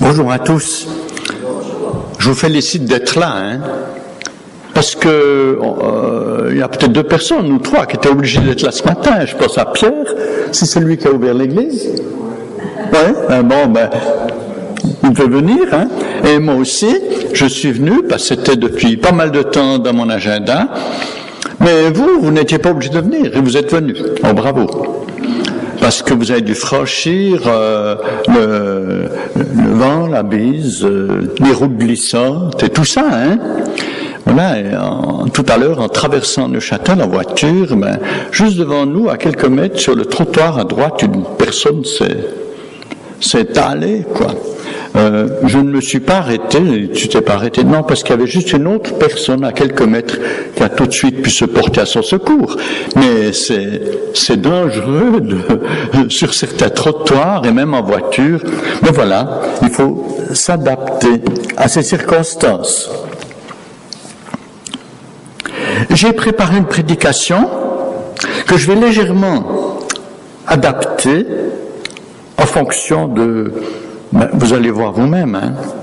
Bonjour à tous. Je vous félicite d'être là, parce que il y a peut-être 2 personnes ou 3 qui étaient obligées d'être là ce matin. Je pense à Pierre, c'est celui qui a ouvert l'église. Ouais, il peut venir, Et moi aussi, je suis venu, parce que c'était depuis pas mal de temps dans mon agenda. Mais vous n'étiez pas obligé de venir, et vous êtes venu. Oh, bravo. Parce que vous avez dû franchir le vent, la bise, les routes glissantes et tout ça, Voilà, et tout à l'heure, en traversant Neuchâtel en voiture, juste devant nous, à quelques mètres, sur le trottoir à droite, une personne s'est allée, quoi. Je ne me suis pas arrêté, tu t'es pas arrêté, non, parce qu'il y avait juste une autre personne à quelques mètres qui a tout de suite pu se porter à son secours. Mais c'est dangereux sur certains trottoirs et même en voiture. Mais voilà, il faut s'adapter à ces circonstances. J'ai préparé une prédication que je vais légèrement adapter en fonction de... vous allez voir vous-même.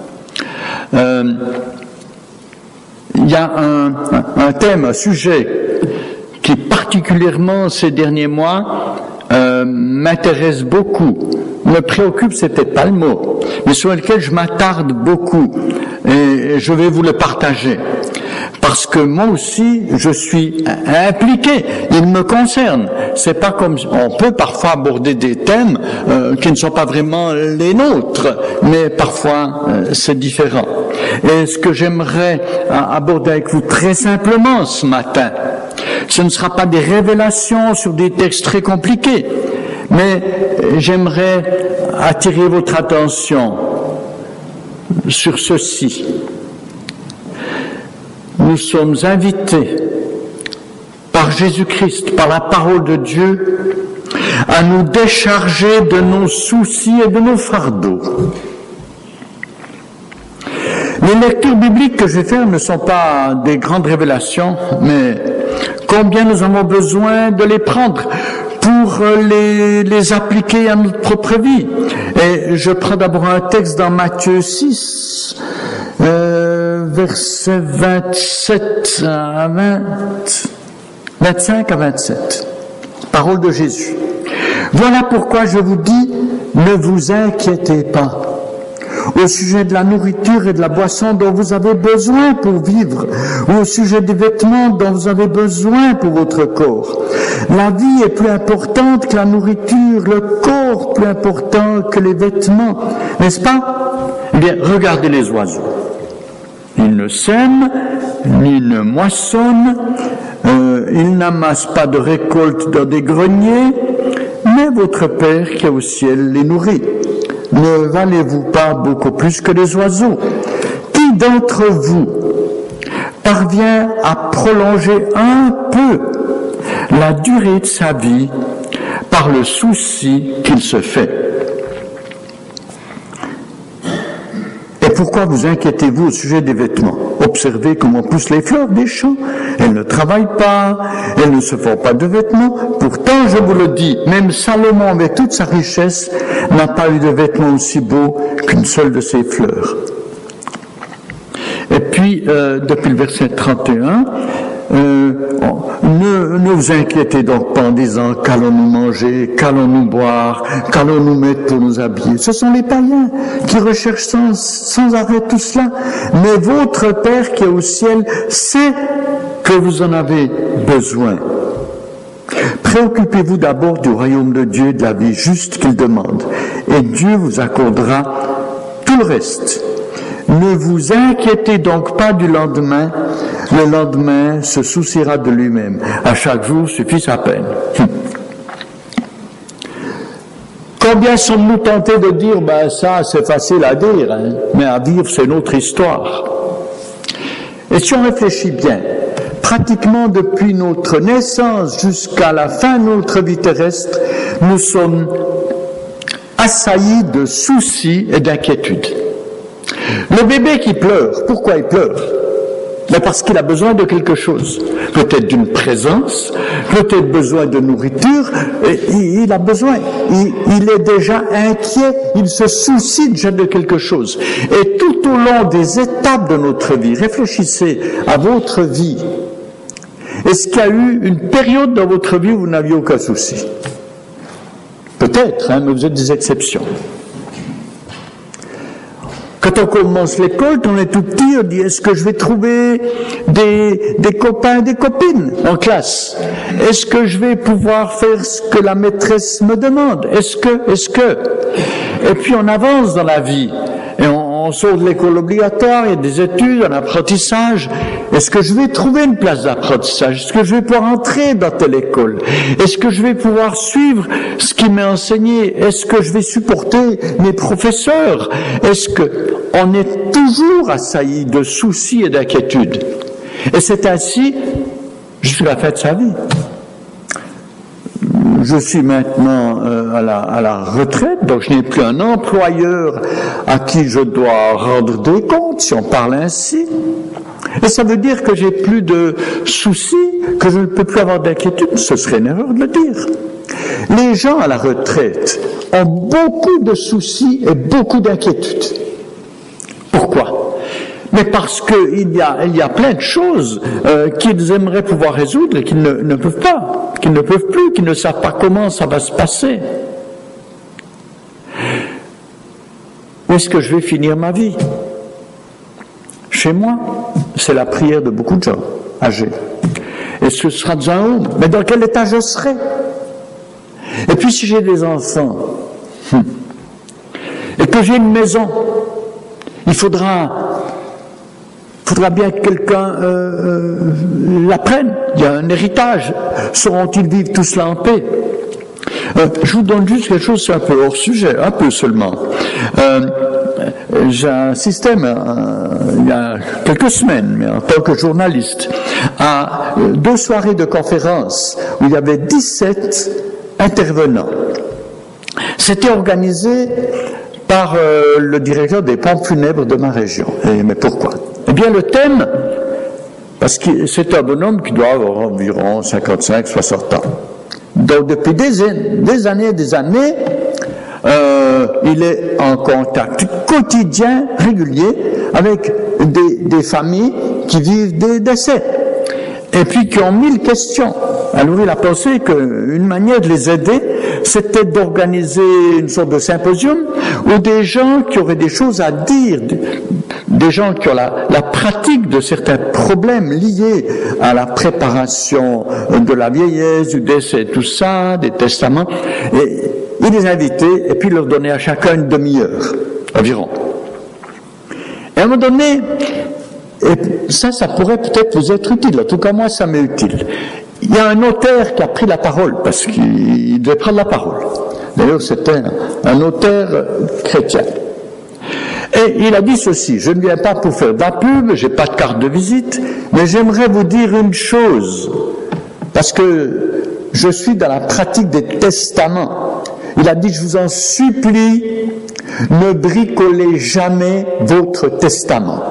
Il y a un thème, un sujet qui particulièrement ces derniers mois m'intéresse beaucoup. Me préoccupe, c'est peut-être pas le mot, mais sur lequel je m'attarde beaucoup et je vais vous le partager. Parce que moi aussi, je suis impliqué, il me concerne. C'est pas comme on peut parfois aborder des thèmes qui ne sont pas vraiment les nôtres, mais parfois c'est différent. Et ce que j'aimerais aborder avec vous très simplement ce matin, ce ne sera pas des révélations sur des textes très compliqués, mais j'aimerais attirer votre attention sur ceci. Nous sommes invités par Jésus-Christ, par la parole de Dieu, à nous décharger de nos soucis et de nos fardeaux. Les lectures bibliques que je vais faire ne sont pas des grandes révélations, mais combien nous avons besoin de les prendre pour les appliquer à notre propre vie. Et je prends d'abord un texte dans Matthieu 6, versets 25 à 27. Parole de Jésus. Voilà pourquoi je vous dis, ne vous inquiétez pas au sujet de la nourriture et de la boisson dont vous avez besoin pour vivre, ou au sujet des vêtements dont vous avez besoin pour votre corps. La vie est plus importante que la nourriture, le corps plus important que les vêtements, n'est-ce pas? Eh bien, regardez les oiseaux. Ils ne sèment, ni ne moissonnent, ils n'amassent pas de récolte dans des greniers, mais votre Père qui est au ciel les nourrit. Ne valez-vous pas beaucoup plus que les oiseaux? Qui d'entre vous parvient à prolonger un peu la durée de sa vie par le souci qu'il se fait? Et pourquoi vous inquiétez-vous au sujet des vêtements? Observez comment poussent les fleurs des champs. Elles ne travaillent pas, elles ne se font pas de vêtements. Pourtant, je vous le dis, même Salomon, avec toute sa richesse, n'a pas eu de vêtements aussi beaux qu'une seule de ses fleurs. Et puis, depuis le verset 31, ne vous inquiétez donc pas en disant qu'allons-nous manger, qu'allons-nous boire, qu'allons-nous mettre pour nous habiller. Ce sont les païens qui recherchent sans arrêt tout cela. Mais votre Père qui est au ciel sait que vous en avez besoin. Préoccupez-vous d'abord du royaume de Dieu et de la vie juste qu'il demande, et Dieu vous accordera tout le reste. Ne vous inquiétez donc pas du lendemain, le lendemain se souciera de lui-même. À chaque jour suffit sa peine. Combien sommes-nous tentés de dire, ça c'est facile à dire, mais à vivre c'est une autre histoire. Et si on réfléchit bien, pratiquement depuis notre naissance jusqu'à la fin de notre vie terrestre, nous sommes assaillis de soucis et d'inquiétudes. Le bébé qui pleure, pourquoi il pleure? mais parce qu'il a besoin de quelque chose. Peut-être d'une présence, peut-être besoin de nourriture, il a besoin. Il est déjà inquiet, il se soucie déjà de quelque chose. Et tout au long des étapes de notre vie, réfléchissez à votre vie. Est-ce qu'il y a eu une période dans votre vie où vous n'aviez aucun souci? Peut-être, mais vous êtes des exceptions. Quand on commence l'école, quand on est tout petit, on dit, est-ce que je vais trouver des copains, des copines en classe? Est-ce que je vais pouvoir faire ce que la maîtresse me demande? Est-ce que? Et puis on avance dans la vie. Et on sort de l'école obligatoire, il y a des études, un apprentissage. Est-ce que je vais trouver une place d'apprentissage? Est-ce que je vais pouvoir entrer dans telle école? Est-ce que je vais pouvoir suivre ce qui m'est enseigné? Est-ce que je vais supporter mes professeurs? Est-ce que on est toujours assailli de soucis et d'inquiétudes? Et c'est ainsi jusqu'à la fin de sa vie. Je suis maintenant à la retraite, donc je n'ai plus un employeur à qui je dois rendre des comptes, si on parle ainsi. Et ça veut dire que j'ai plus de soucis, que je ne peux plus avoir d'inquiétude. Ce serait une erreur de le dire. Les gens à la retraite ont beaucoup de soucis et beaucoup d'inquiétudes. Pourquoi? Mais parce qu'il y a plein de choses qu'ils aimeraient pouvoir résoudre et qu'ils ne peuvent pas, qu'ils ne peuvent plus, qu'ils ne savent pas comment ça va se passer. Où est-ce que je vais finir ma vie? Chez moi? C'est la prière de beaucoup de gens âgés. Est-ce que ce sera dans un home? Mais dans quel état je serai? Et puis si j'ai des enfants, et que j'ai une maison, il faudra bien que quelqu'un la prenne. Il y a un héritage. Sauront-ils vivre tout cela en paix? Je vous donne juste quelque chose, c'est un peu hors sujet, un peu seulement. J'ai assisté il y a quelques semaines, mais en tant que journaliste, à 2 soirées de conférences où il y avait 17 intervenants. C'était organisé par le directeur des pompes funèbres de ma région. Mais pourquoi? Eh bien, le thème, parce que c'est un bonhomme qui doit avoir environ 55-60 ans. Donc, depuis des années, il est en contact quotidien, régulier, avec des familles qui vivent des décès. Et puis qui ont 1000 questions. Alors il a pensé qu'une manière de les aider, c'était d'organiser une sorte de symposium où des gens qui auraient des choses à dire, des gens qui ont la pratique de certains problèmes liés à la préparation de la vieillesse, du décès, tout ça, des testaments, et il les invitait et puis leur donnait à chacun une demi-heure environ. Et à un moment donné, et ça pourrait peut-être vous être utile, en tout cas moi ça m'est utile. Il y a un notaire qui a pris la parole, parce qu'il devait prendre la parole. D'ailleurs c'était un notaire chrétien. Et il a dit ceci: je ne viens pas pour faire de la pub, j'ai pas de carte de visite, mais j'aimerais vous dire une chose, parce que je suis dans la pratique des testaments. Il a dit: je vous en supplie, ne bricolez jamais votre testament.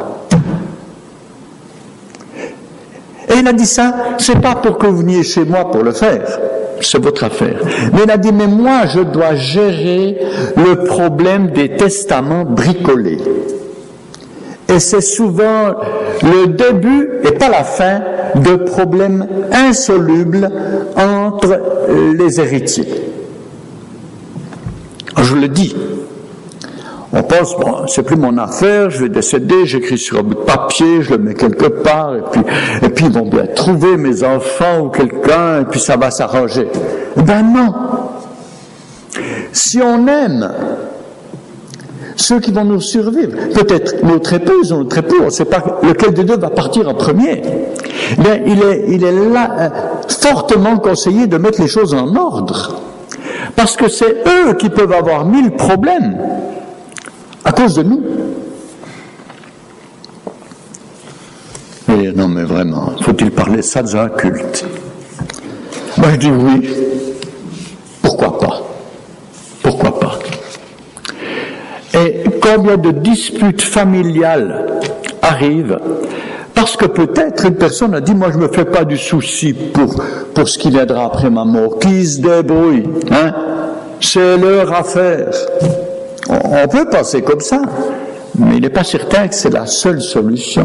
Et il a dit ça, c'est pas pour que vous veniez chez moi pour le faire, c'est votre affaire. Mais il a dit, mais moi je dois gérer le problème des testaments bricolés. Et c'est souvent le début et pas la fin de problèmes insolubles entre les héritiers. Je le dis. On pense, bon, c'est plus mon affaire, je vais décéder, j'écris sur un bout de papier, je le mets quelque part, et puis ils vont bien trouver mes enfants ou quelqu'un, et puis ça va s'arranger. Ben non. Si on aime ceux qui vont nous survivre, peut-être notre épouse ou notre époux, on ne sait pas lequel des deux va partir en premier, mais il est là fortement conseillé de mettre les choses en ordre. Parce que c'est eux qui peuvent avoir 1000 problèmes à cause de nous. Et non mais vraiment, faut-il parler ça dans un culte? Moi je dis oui. Pourquoi pas? Pourquoi pas? Et combien de disputes familiales arrivent Parce que peut-être une personne a dit, moi je me fais pas du souci pour ce qui viendra après ma mort, qui se débrouille, hein, c'est leur affaire. On peut penser comme ça, mais il n'est pas certain que c'est la seule solution.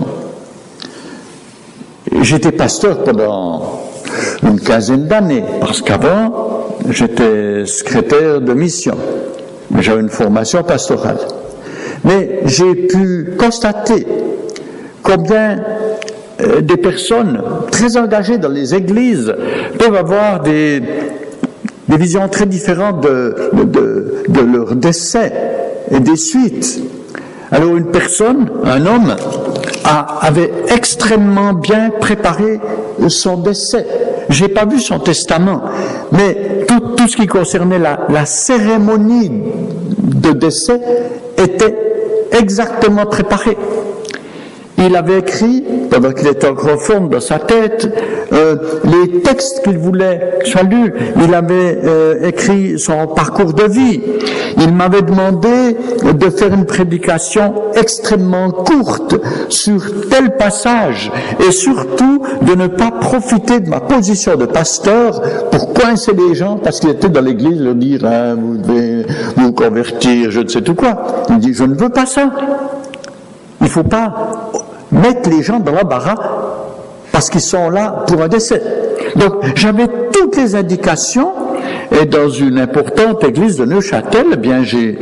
J'étais pasteur pendant une quinzaine d'années, parce qu'avant, j'étais secrétaire de mission. J'avais une formation pastorale. Mais j'ai pu constater combien des personnes très engagées dans les églises peuvent avoir des visions très différentes de leur décès et des suites. Alors une personne, un homme, avait extrêmement bien préparé son décès. J'ai pas vu son testament, mais tout ce qui concernait la cérémonie de décès était exactement préparé. Il avait écrit, pendant qu'il était encore en forme dans sa tête, les textes qu'il voulait que soient lus. Il avait écrit son parcours de vie. Il m'avait demandé de faire une prédication extrêmement courte sur tel passage et surtout de ne pas profiter de ma position de pasteur pour coincer les gens parce qu'il était dans l'église leur dire hein, vous devez vous convertir, je ne sais tout quoi. Il dit je ne veux pas ça. Il ne faut pas mettre les gens dans l'embarras parce qu'ils sont là pour un décès. Donc, j'avais toutes les indications et dans une importante église de Neuchâtel, eh bien, j'ai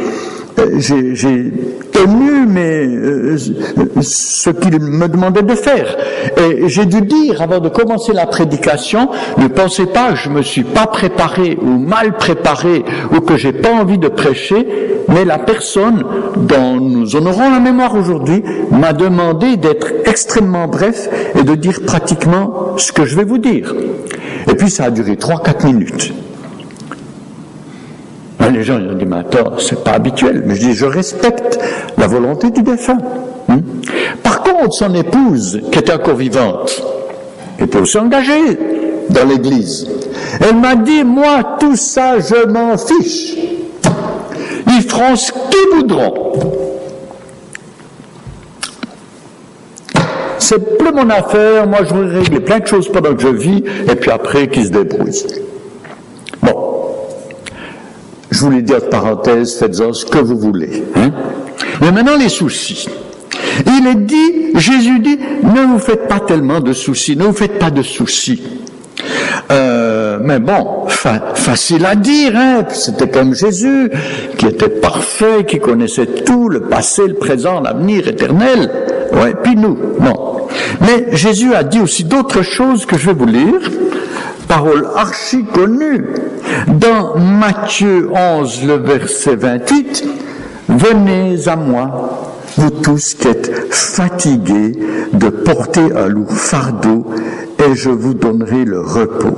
tenu ce qu'il me demandait de faire. Et j'ai dû dire, avant de commencer la prédication, ne pensez pas que je me suis pas préparé ou mal préparé ou que j'ai pas envie de prêcher, mais la personne dont nous honorons la mémoire aujourd'hui m'a demandé d'être extrêmement bref et de dire pratiquement ce que je vais vous dire. Et puis ça a duré 3-4 minutes. Les gens ils ont dit, mais attends, c'est pas habituel. Mais je dis, je respecte la volonté du défunt. Par contre, son épouse, qui était encore vivante, qui était aussi engagée dans l'église, elle m'a dit, moi, tout ça, je m'en fiche. Ils feront ce qu'ils voudront. C'est plus mon affaire, moi je vais régler plein de choses pendant que je vis, et puis après qu'ils se débrouillent. Bon. Je vous l'ai dit entre parenthèses, faites-en ce que vous voulez. Hein? Mais maintenant, les soucis. Il est dit, Jésus dit, ne vous faites pas tellement de soucis, ne vous faites pas de soucis. Mais bon, facile à dire, hein? C'était comme Jésus, qui était parfait, qui connaissait tout, le passé, le présent, l'avenir éternel. Ouais, puis nous, non. Mais Jésus a dit aussi d'autres choses que je vais vous lire. Parole archi connue, dans Matthieu 11, le verset 28, « Venez à moi, vous tous qui êtes fatigués de porter un lourd fardeau, et je vous donnerai le repos.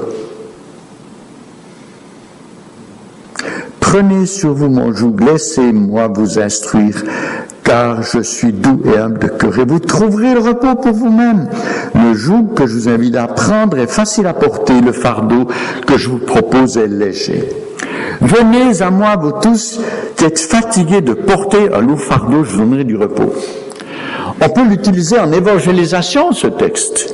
Prenez sur vous mon joug, laissez-moi vous instruire, car je suis doux et humble de cœur, et vous trouverez le repos pour vous-même. Le joug que je vous invite à prendre est facile à porter, le fardeau que je vous propose est léger. Venez à moi, vous tous, qui êtes fatigués de porter un lourd fardeau, je vous donnerai du repos. » On peut l'utiliser en évangélisation, ce texte.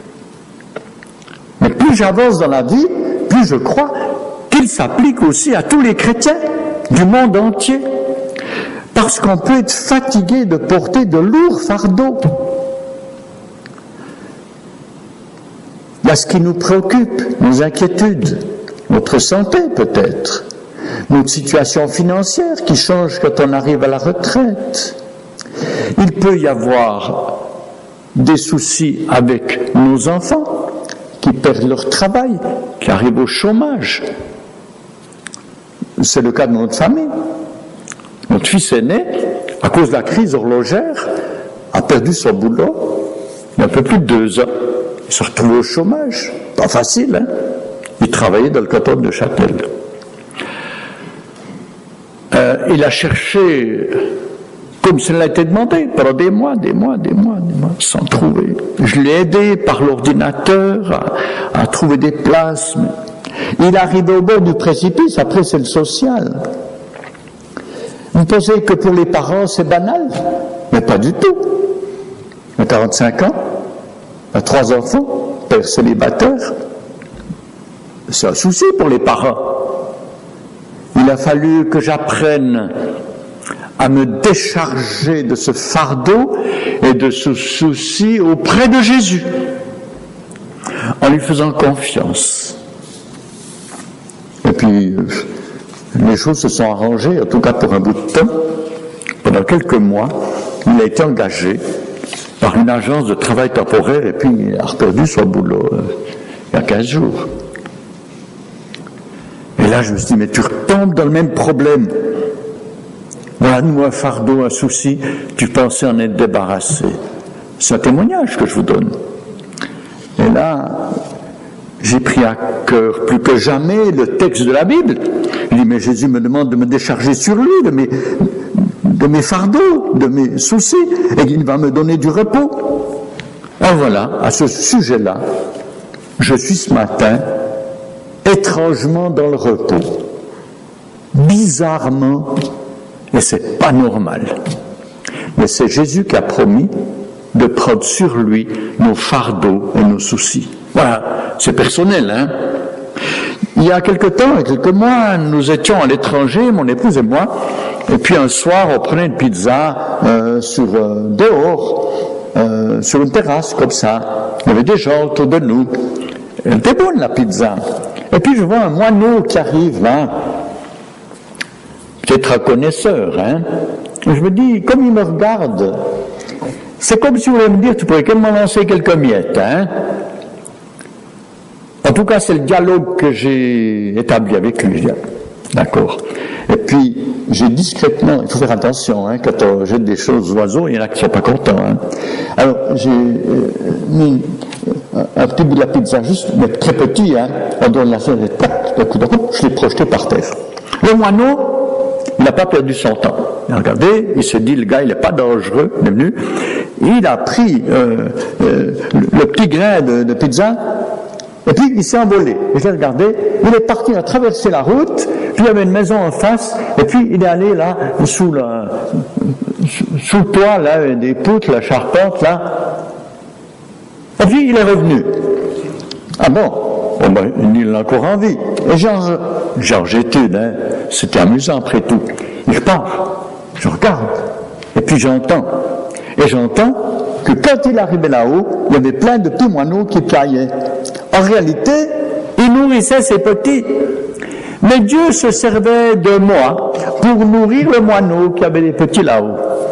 Mais plus j'avance dans la vie, plus je crois qu'il s'applique aussi à tous les chrétiens du monde entier. Parce qu'on peut être fatigué de porter de lourds fardeaux. Il y a ce qui nous préoccupe, nos inquiétudes, notre santé peut-être, notre situation financière qui change quand on arrive à la retraite. Il peut y avoir des soucis avec nos enfants qui perdent leur travail, qui arrivent au chômage. C'est le cas de notre famille. Notre fils aîné, à cause de la crise horlogère, a perdu son boulot il y a un peu plus de 2 ans. Il s'est retrouvé au chômage. Pas facile, hein? Il travaillait dans le canton de Neuchâtel. Il a cherché, comme cela a été demandé, pendant des mois, sans trouver. Je l'ai aidé par l'ordinateur à trouver des places. Il est arrivé au bord du précipice, après c'est le social. Vous pensez que pour les parents c'est banal? Mais pas du tout. Il a 45 ans, 3 enfants, père célibataire. C'est un souci pour les parents. Il a fallu que j'apprenne à me décharger de ce fardeau et de ce souci auprès de Jésus, en lui faisant confiance. Et puis, les choses se sont arrangées, en tout cas pour un bout de temps. Pendant quelques mois, il a été engagé par une agence de travail temporaire et puis il a perdu son boulot il y a 15 jours. Et là, je me suis dit, mais tu retombes dans le même problème. Voilà, nous, un fardeau, un souci, tu pensais en être débarrassé. C'est un témoignage que je vous donne. Et là, j'ai pris à cœur plus que jamais le texte de la Bible. Il dit, mais Jésus me demande de me décharger sur lui de mes fardeaux, de mes soucis, et il va me donner du repos. Alors voilà, à ce sujet-là, je suis ce matin étrangement dans le repos. Bizarrement, et c'est pas normal. Mais c'est Jésus qui a promis de prendre sur lui nos fardeaux et nos soucis. Voilà, c'est personnel, hein. Il y a quelque temps, quelques mois, nous étions à l'étranger, mon épouse et moi, et puis un soir, on prenait une pizza dehors, sur une terrasse, comme ça. Il y avait des gens autour de nous. Elle était bonne, la pizza. Et puis je vois un moineau qui arrive, là, peut-être un connaisseur, hein. Et je me dis, comme il me regarde, c'est comme si vous voulez me dire, tu pourrais quand même m'en lancer quelques miettes, hein. En tout cas, c'est le dialogue que j'ai établi avec lui. D'accord. Et puis, j'ai discrètement, il faut faire attention, hein, quand on jette des choses aux oiseaux, il y en a qui ne sont pas contents. Hein. Alors, j'ai mis un petit bout de la pizza, juste, mais très petit, hein, on donne la scène, je l'ai projeté par terre. Le moineau, il n'a pas perdu son temps. Il a regardé, il s'est dit, le gars, il n'est pas dangereux, il est venu. Il a pris le petit grain de pizza, et puis il s'est envolé. Et je l'ai regardé, il est parti, il a traversé la route, puis il y avait une maison en face, et puis il est allé là, sous le toit, là, des poutres, la charpente, là. Et puis il est revenu. Ah bon? Oh ben, il est encore en vie. Et genre j'étude, hein. C'était amusant après tout. Il repart, je regarde, et puis j'entends. Et j'entends que quand il arrivait là-haut, il y avait plein de petits moineaux qui piaillaient. En réalité, il nourrissait ses petits. Mais Dieu se servait de moi pour nourrir le moineau qui avait les petits là-haut.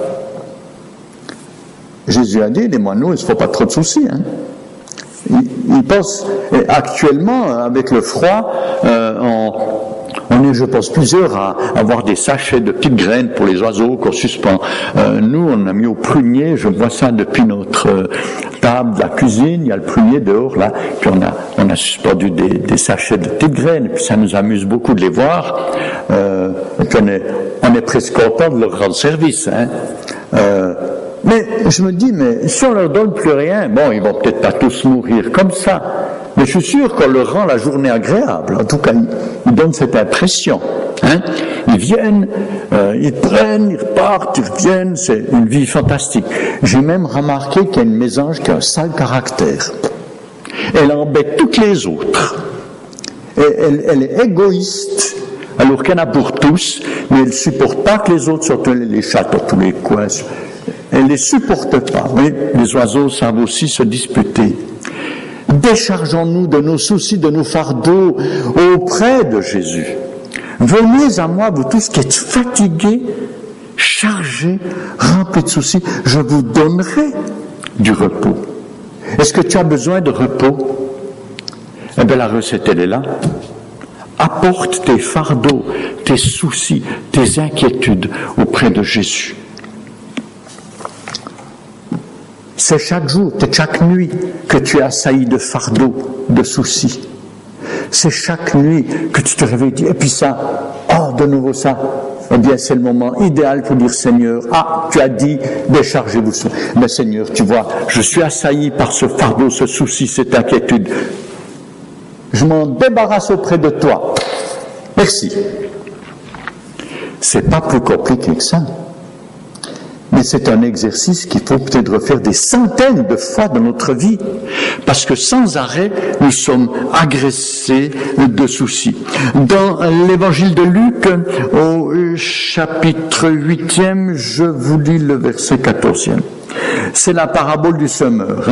Jésus a dit, les moineaux, il ne se faut pas trop de soucis. Hein. Il pense, actuellement, avec le froid, on est, je pense, plusieurs à avoir des sachets de petites graines pour les oiseaux qu'on suspend. Nous, on a mis au prunier, je vois ça depuis notre table de la cuisine, il y a le prunier dehors, là, puis on a suspendu des sachets de petites graines, et puis ça nous amuse beaucoup de les voir, et puis on est presque content de leur rendre service, hein. Mais je me dis, mais si on leur donne plus rien, bon, ils vont peut-être pas tous mourir comme ça, mais je suis sûr qu'on leur rend la journée agréable. En tout cas, ils donnent cette impression. Hein. Ils viennent, ils prennent, ils repartent, ils reviennent, c'est une vie fantastique. J'ai même remarqué qu'il y a une mésange qui a un sale caractère. Elle embête toutes les autres. Et elle est égoïste, alors qu'elle en a pour tous, mais elle ne supporte pas que les autres sortent les chats dans tous les coins. Elle ne les supporte pas. Oui, les oiseaux savent aussi se disputer. Déchargeons-nous de nos soucis, de nos fardeaux auprès de Jésus. Venez à moi, vous tous qui êtes fatigués, chargés, remplis de soucis, je vous donnerai du repos. Est-ce que tu as besoin de repos? Eh bien, la recette, elle est là. Apporte tes fardeaux, tes soucis, tes inquiétudes auprès de Jésus. C'est chaque jour, c'est chaque nuit que tu es assailli de fardeaux, de soucis. C'est chaque nuit que tu te réveilles et puis ça, oh, de nouveau ça. Eh bien, c'est le moment idéal pour dire, Seigneur, ah, tu as dit, déchargez-vous. Mais Seigneur, tu vois, je suis assailli par ce fardeau, ce souci, cette inquiétude. Je m'en débarrasse auprès de toi. Merci. C'est pas plus compliqué que ça. Mais c'est un exercice qu'il faut peut-être refaire des centaines de fois dans notre vie, parce que sans arrêt, nous sommes agressés de soucis. Dans l'évangile de Luc, au chapitre 8e, je vous lis le verset 14e. C'est la parabole du semeur,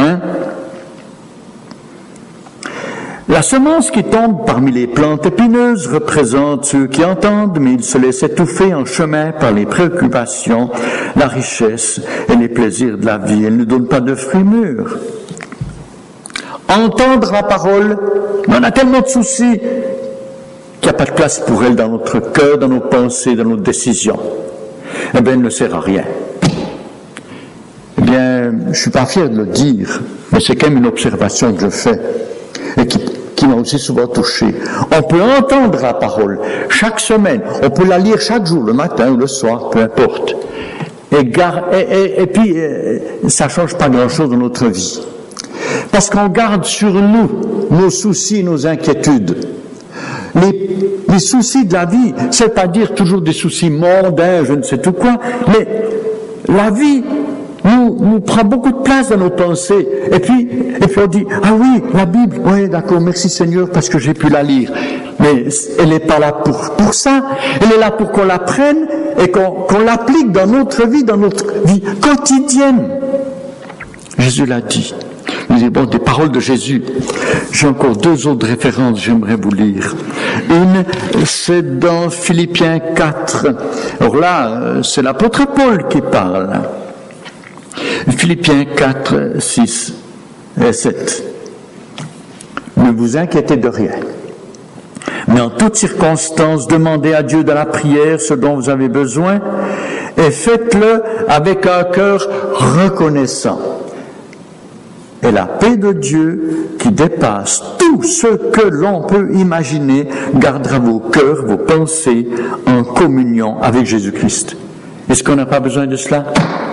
La semence qui tombe parmi les plantes épineuses représente ceux qui entendent, mais ils se laissent étouffer en chemin par les préoccupations, la richesse et les plaisirs de la vie. Elle ne donne pas de fruits mûrs. Entendre la parole, mais on a tellement de soucis qu'il n'y a pas de place pour elle dans notre cœur, dans nos pensées, dans nos décisions. Eh bien, elle ne sert à rien. Eh bien, je ne suis pas fier de le dire, mais c'est quand même une observation que je fais et qui m'a aussi souvent touché. On peut entendre la parole chaque semaine, on peut la lire chaque jour, le matin ou le soir, peu importe. Et puis, ça ne change pas grand-chose dans notre vie. Parce qu'on garde sur nous nos soucis, nos inquiétudes. Les soucis de la vie, c'est pas dire toujours des soucis mondains, je ne sais tout quoi, mais la vie nous prend beaucoup de place dans nos pensées. Et puis on dit, ah oui, la Bible, oui, d'accord, merci Seigneur, parce que j'ai pu la lire. Mais elle n'est pas là pour ça. Elle est là pour qu'on la prenne et qu'on l'applique dans notre vie quotidienne. Jésus l'a dit. Il dit, bon, des paroles de Jésus. J'ai encore deux autres références, j'aimerais vous lire. Une, c'est dans Philippiens 4. Alors là, c'est l'apôtre Paul qui parle. Philippiens 4, 6 et 7. Ne vous inquiétez de rien, mais en toutes circonstances, demandez à Dieu dans la prière ce dont vous avez besoin et faites-le avec un cœur reconnaissant. Et la paix de Dieu, qui dépasse tout ce que l'on peut imaginer, gardera vos cœurs, vos pensées en communion avec Jésus-Christ. Est-ce qu'on n'a pas besoin de cela?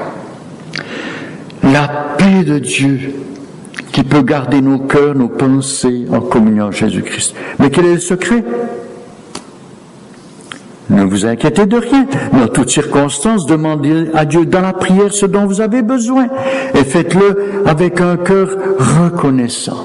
La paix de Dieu qui peut garder nos cœurs, nos pensées en communion avec Jésus-Christ. Mais quel est le secret? Ne vous inquiétez de rien, mais en toutes circonstances, demandez à Dieu dans la prière ce dont vous avez besoin et faites-le avec un cœur reconnaissant.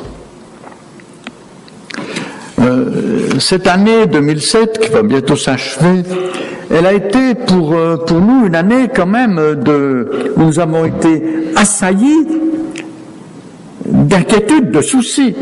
Cette année 2007, qui va bientôt s'achever, elle a été pour nous une année quand même où nous avons été assaillis d'inquiétudes, de soucis.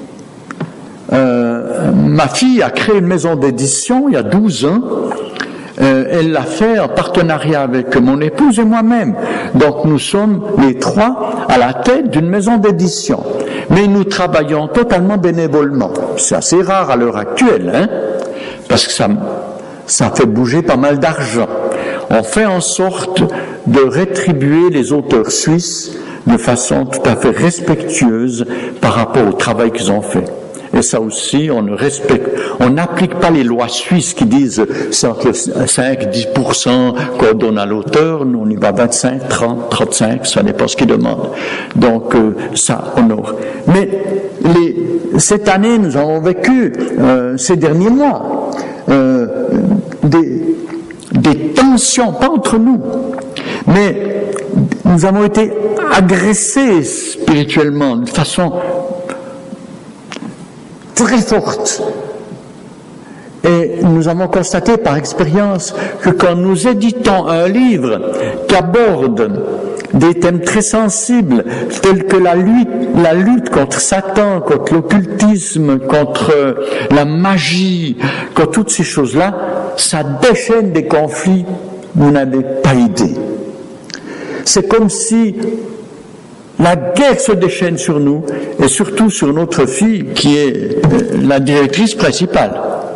Ma fille a créé une maison d'édition il y a 12 ans. Elle l'a fait en partenariat avec mon épouse et moi-même. Donc nous sommes les trois à la tête d'une maison d'édition. Mais nous travaillons totalement bénévolement. C'est assez rare à l'heure actuelle, parce que ça fait bouger pas mal d'argent. On fait en sorte de rétribuer les auteurs suisses de façon tout à fait respectueuse par rapport au travail qu'ils ont fait. Et ça aussi, on n'applique pas les lois suisses qui disent c'est entre 5-10% qu'on donne à l'auteur. Nous, on y va 25, 30, 35, ça dépend ce qu'ils demandent. Donc, ça honore. Mais cette année, nous avons vécu, ces derniers mois, des tensions, pas entre nous, mais nous avons été agressés spirituellement de façon très forte. Et nous avons constaté par expérience que quand nous éditons un livre qui aborde des thèmes très sensibles, tels que la lutte contre Satan, contre l'occultisme, contre la magie, contre toutes ces choses-là, ça déchaîne des conflits, vous n'avez pas idée. C'est comme si la guerre se déchaîne sur nous, et surtout sur notre fille, qui est la directrice principale.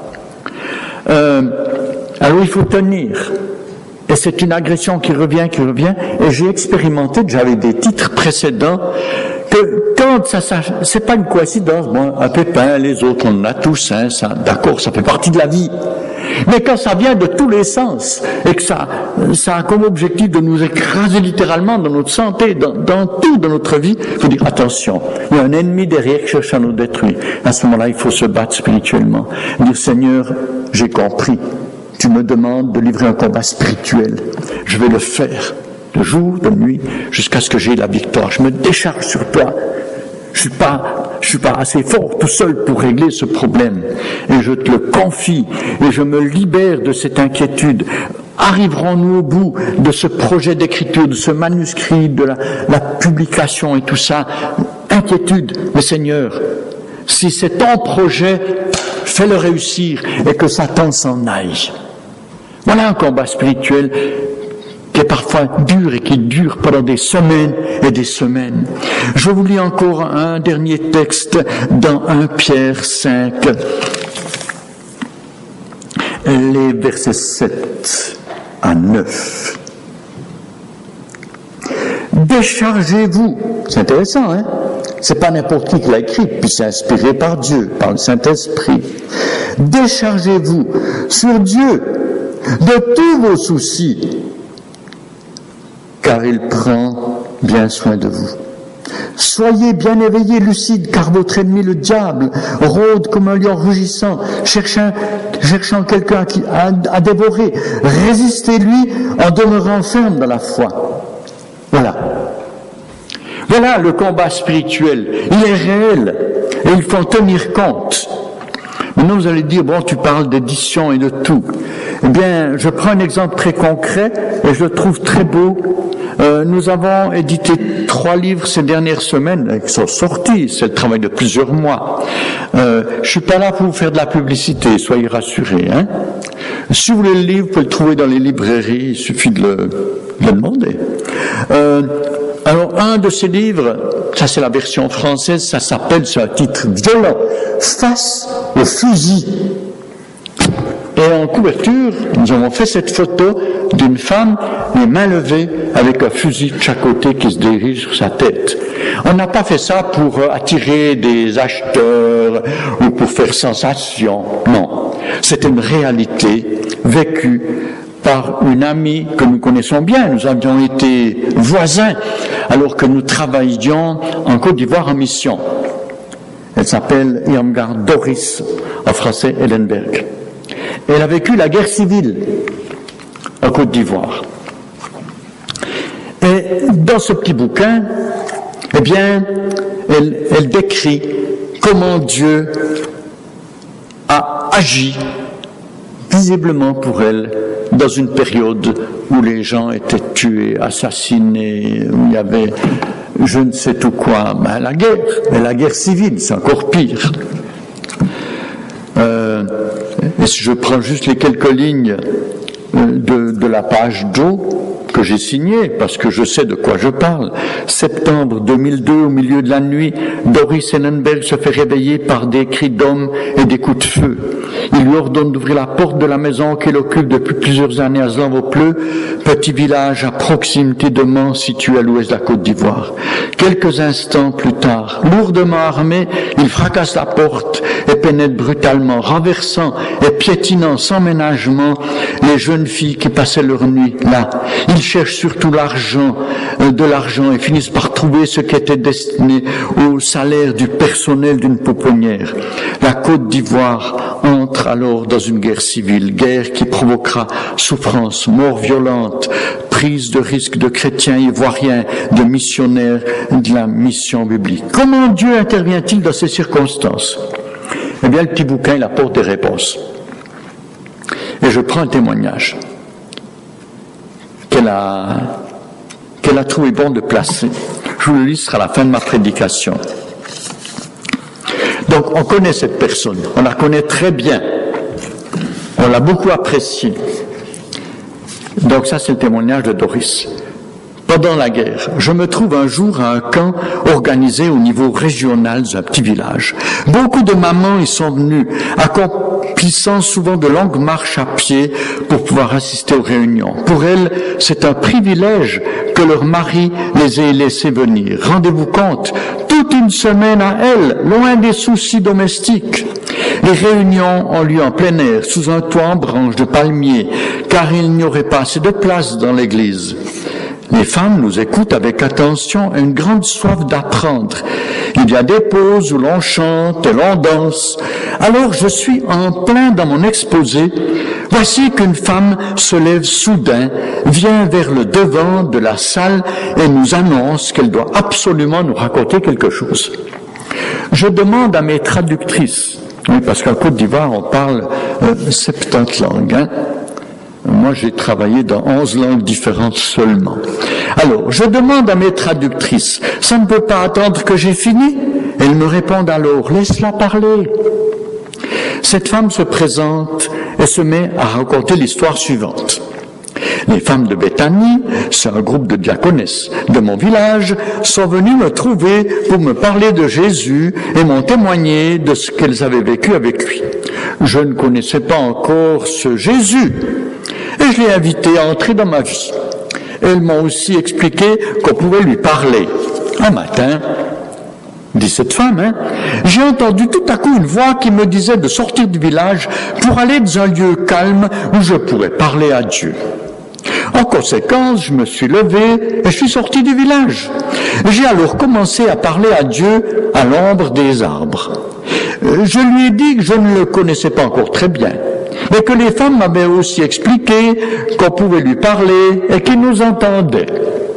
Alors il faut tenir. Et c'est une agression qui revient, et j'ai expérimenté, j'avais des titres précédents, que quand ça c'est pas une coïncidence, bon, un pépin, les autres, on en a tous, ça, d'accord, ça fait partie de la vie. Mais quand ça vient de tous les sens, et que ça a comme objectif de nous écraser littéralement dans notre santé, dans tout dans notre vie, il faut dire, attention, il y a un ennemi derrière qui cherche à nous détruire. À ce moment-là, il faut se battre spirituellement. Dire, Seigneur, j'ai compris. Tu me demandes de livrer un combat spirituel. Je vais le faire. de jour, de nuit, jusqu'à ce que j'aie la victoire. Je me décharge sur toi. Je suis pas assez fort tout seul pour régler ce problème. Et je te le confie, et je me libère de cette inquiétude. Arriverons-nous au bout de ce projet d'écriture, de ce manuscrit, de la publication et tout ça? Inquiétude, mais Seigneur, si c'est ton projet, fais-le réussir et que Satan s'en aille. Voilà un combat spirituel qui est parfois dur et qui dure pendant des semaines et des semaines. Je vous lis encore un dernier texte dans 1 Pierre 5, les versets 7 à 9. Déchargez-vous. C'est intéressant, hein? C'est pas n'importe qui l'a écrit, puis c'est inspiré par Dieu, par le Saint-Esprit. Déchargez-vous sur Dieu de tous vos soucis, car il prend bien soin de vous. Soyez bien éveillés, lucides, car votre ennemi, le diable, rôde comme un lion rugissant, cherchant quelqu'un à dévorer. Résistez-lui en demeurant ferme dans la foi. Voilà le combat spirituel. Il est réel et il faut en tenir compte. Maintenant, vous allez dire, bon, tu parles d'édition et de tout. Eh bien, je prends un exemple très concret et je le trouve très beau. Nous avons édité 3 livres ces dernières semaines qui sont sortis. C'est le travail de plusieurs mois. Je suis pas là pour vous faire de la publicité, soyez rassurés. Hein. Si vous voulez le livre, vous pouvez le trouver dans les librairies, il suffit de le demander. Alors, un de ces livres, ça c'est la version française, ça s'appelle, c'est un titre violent, Face au fusil. Et en couverture, nous avons fait cette photo d'une femme, les mains levées, avec un fusil de chaque côté qui se dirige sur sa tête. On n'a pas fait ça pour attirer des acheteurs ou pour faire sensation. Non. C'est une réalité vécue par une amie que nous connaissons bien. Nous avions été voisins alors que nous travaillions en Côte d'Ivoire en mission. Elle s'appelle Irmgard Doris, en français Ellenberg. Elle a vécu la guerre civile en Côte d'Ivoire. Et dans ce petit bouquin, eh bien, elle décrit comment Dieu a agi visiblement pour elle dans une période où les gens étaient tués, assassinés, où il y avait je ne sais tout quoi, la guerre, mais la guerre civile, c'est encore pire. Et si je prends juste les quelques lignes de la page d'eau que j'ai signée, parce que je sais de quoi je parle. Septembre 2002, au milieu de la nuit, Doris Ellenberg se fait réveiller par des cris d'hommes et des coups de feu. Il lui ordonne d'ouvrir la porte de la maison qu'il occupe depuis plusieurs années à Zlan-Vaupleu, petit village à proximité de Mans situé à l'ouest de la Côte d'Ivoire. Quelques instants plus tard, lourdement armé, il fracasse la porte et pénètre brutalement, renversant et piétinant sans ménagement les jeunes filles qui passaient leur nuit là. Ils cherchent surtout de l'argent et finissent par trouver ce qui était destiné au salaire du personnel d'une pouponnière. La Côte d'Ivoire entre alors dans une guerre civile, guerre qui provoquera souffrance, mort violente, prise de risque de chrétiens ivoiriens, de missionnaires de la mission biblique. Comment Dieu intervient-il dans ces circonstances? Eh bien, le petit bouquin, il apporte des réponses. Et je prends un témoignage qu'elle a trouvé bon de placer. Je vous le lis, ce sera la fin de ma prédication. Donc, on connaît cette personne, on la connaît très bien, on l'a beaucoup appréciée. Donc ça, c'est le témoignage de Doris. Pendant la guerre, je me trouve un jour à un camp organisé au niveau régional d'un petit village. Beaucoup de mamans y sont venues, accomplissant souvent de longues marches à pied pour pouvoir assister aux réunions. Pour elles, c'est un privilège que leur mari les ait laissées venir. Rendez-vous compte, toute une semaine à elles, loin des soucis domestiques. Les réunions ont lieu en plein air, sous un toit en branches de palmier, car il n'y aurait pas assez de place dans l'église. Les femmes nous écoutent avec attention et une grande soif d'apprendre. Il y a des pauses où l'on chante et l'on danse. Alors je suis en plein dans mon exposé Voici qu'une femme se lève soudain, vient vers le devant de la salle et nous annonce qu'elle doit absolument nous raconter quelque chose. Je demande à mes traductrices, oui, parce qu'en Côte d'Ivoire, on parle 70 langues, hein. Moi, j'ai travaillé dans 11 langues différentes seulement. Alors, je demande à mes traductrices, ça ne peut pas attendre que j'ai fini? Elles me répondent alors, laisse-la parler. Cette femme se présente et se met à raconter l'histoire suivante. Les femmes de Béthanie, c'est un groupe de diaconesses de mon village, sont venues me trouver pour me parler de Jésus et m'ont témoigné de ce qu'elles avaient vécu avec lui. Je ne connaissais pas encore ce Jésus et je l'ai invité à entrer dans ma vie. Elles m'ont aussi expliqué qu'on pouvait lui parler. Un matin, dit cette femme, j'ai entendu tout à coup une voix qui me disait de sortir du village pour aller dans un lieu calme où je pourrais parler à Dieu. En conséquence, je me suis levé et je suis sorti du village. J'ai alors commencé à parler à Dieu à l'ombre des arbres. Je lui ai dit que je ne le connaissais pas encore très bien, mais que les femmes m'avaient aussi expliqué qu'on pouvait lui parler et qu'il nous entendait.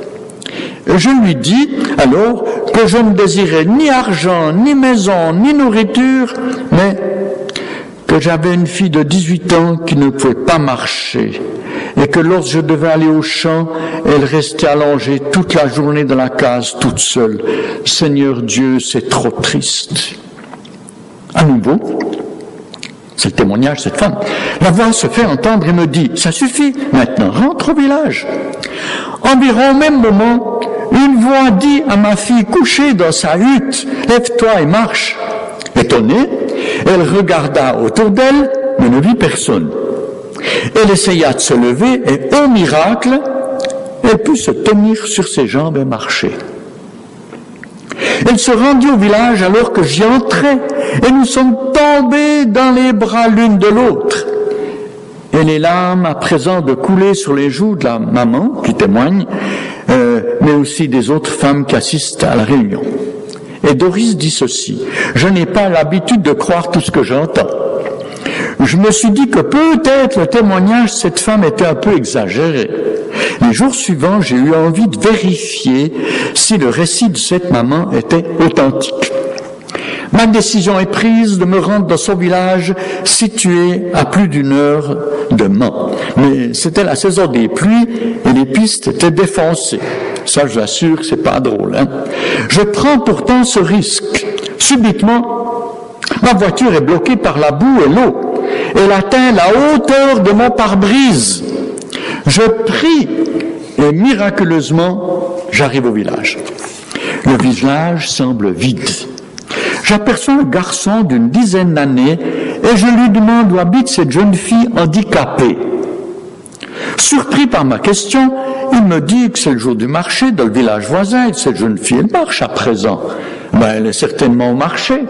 Je lui dis alors que je ne désirais ni argent, ni maison, ni nourriture, mais que j'avais une fille de 18 ans qui ne pouvait pas marcher et que lorsque je devais aller au champ, elle restait allongée toute la journée dans la case toute seule. Seigneur Dieu, c'est trop triste. À nouveau, c'est le témoignage de cette femme. La voix se fait entendre et me dit, ça suffit, maintenant rentre au village. Environ au même moment, une voix dit à ma fille couchée dans sa hutte, lève-toi et marche. Étonnée, elle regarda autour d'elle, mais ne vit personne. Elle essaya de se lever et, au miracle, elle put se tenir sur ses jambes et marcher. Elle se rendit au village alors que j'y entrais et nous sommes tombés dans les bras l'une de l'autre. Et les larmes à présent de couler sur les joues de la maman qui témoigne, mais aussi des autres femmes qui assistent à la réunion. Et Doris dit ceci, je n'ai pas l'habitude de croire tout ce que j'entends. Je me suis dit que peut-être le témoignage de cette femme était un peu exagéré. Les jours suivants, j'ai eu envie de vérifier si le récit de cette maman était authentique. Ma décision est prise de me rendre dans son village situé à plus d'1 heure de Mans. Mais c'était la saison des pluies et les pistes étaient défoncées. Ça, je vous assure que c'est pas drôle, hein. Je prends pourtant ce risque. Subitement, ma voiture est bloquée par la boue et l'eau. Elle atteint la hauteur de mon pare-brise. Je prie et miraculeusement, j'arrive au village. Le village semble vide. J'aperçois un garçon d'une 10aine d'années et je lui demande où habite cette jeune fille handicapée. Surpris par ma question, il me dit que c'est le jour du marché dans le village voisin et que cette jeune fille, elle marche à présent. Ben, elle est certainement au marché.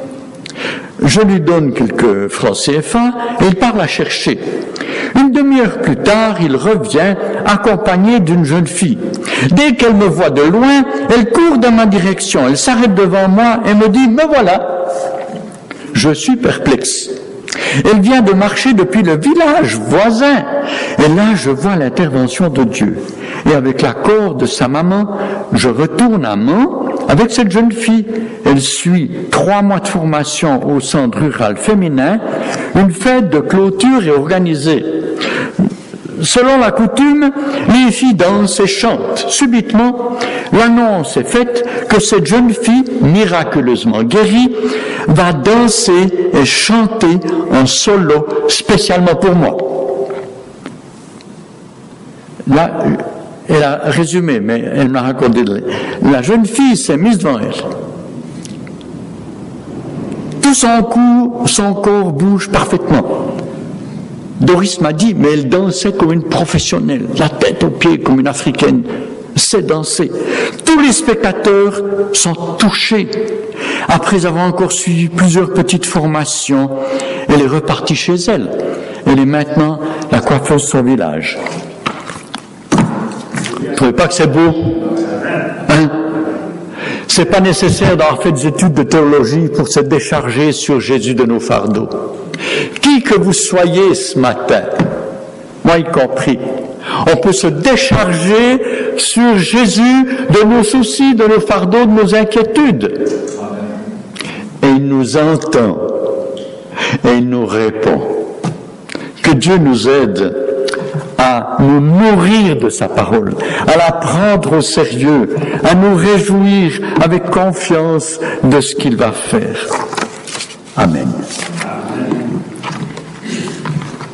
Je lui donne quelques francs CFA et il part la chercher. Une demi-heure plus tard, il revient accompagné d'une jeune fille. Dès qu'elle me voit de loin, elle court dans ma direction. Elle s'arrête devant moi et me dit « Me voilà !» Je suis perplexe. Elle vient de marcher depuis le village voisin. Et là, je vois l'intervention de Dieu. Et avec l'accord de sa maman, je retourne à Mans avec cette jeune fille. Elle suit 3 mois de formation au centre rural féminin. Une fête de clôture est organisée. Selon la coutume, les filles dansent et chantent. Subitement, l'annonce est faite que cette jeune fille, miraculeusement guérie, va danser et chanter en solo spécialement pour moi. Là, elle a résumé, mais elle m'a raconté. La jeune fille s'est mise devant elle. Tout son corps bouge parfaitement. Doris m'a dit, mais elle dansait comme une professionnelle, la tête aux pieds comme une africaine, sait danser. Tous les spectateurs sont touchés. Après avoir encore suivi plusieurs petites formations, elle est repartie chez elle. Elle est maintenant la coiffeuse de son village. Vous ne trouvez pas que c'est beau? Hein? C'est pas nécessaire d'avoir fait des études de théologie pour se décharger sur Jésus de nos fardeaux. Qui que vous soyez ce matin, moi y compris, on peut se décharger sur Jésus de nos soucis, de nos fardeaux, de nos inquiétudes. Et il nous entend et il nous répond. Que Dieu nous aide à nous nourrir de sa parole, à la prendre au sérieux, à nous réjouir avec confiance de ce qu'il va faire. Amen.